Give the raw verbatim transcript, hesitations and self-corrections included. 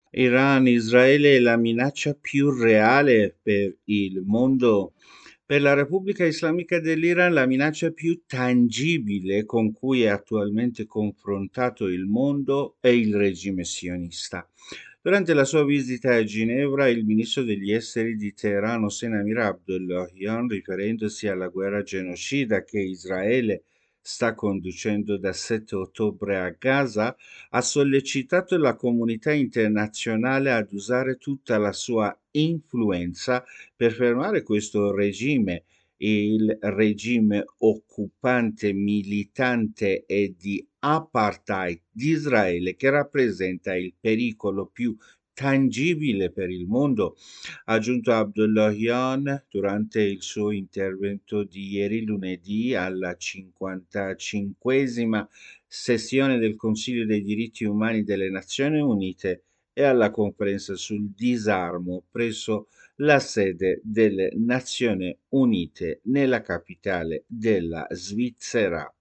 Iran, Israele è la minaccia più reale per il mondo. Per la Repubblica Islamica dell'Iran, la minaccia più tangibile con cui è attualmente confrontato il mondo è il regime sionista. Durante la sua visita a Ginevra, il ministro degli esteri di Teheran, Hossein Amir Abdollahian, riferendosi alla guerra genocida che Israele sta conducendo da sette ottobre a Gaza, ha sollecitato la comunità internazionale ad usare tutta la sua influenza per fermare questo regime, il regime occupante, militante e di apartheid di Israele, che rappresenta il pericolo più tangibile per il mondo, ha aggiunto Abdullahian durante il suo intervento di ieri lunedì alla cinquantacinquesima sessione del Consiglio dei diritti umani delle Nazioni Unite e alla conferenza sul disarmo presso la sede delle Nazioni Unite nella capitale della Svizzera.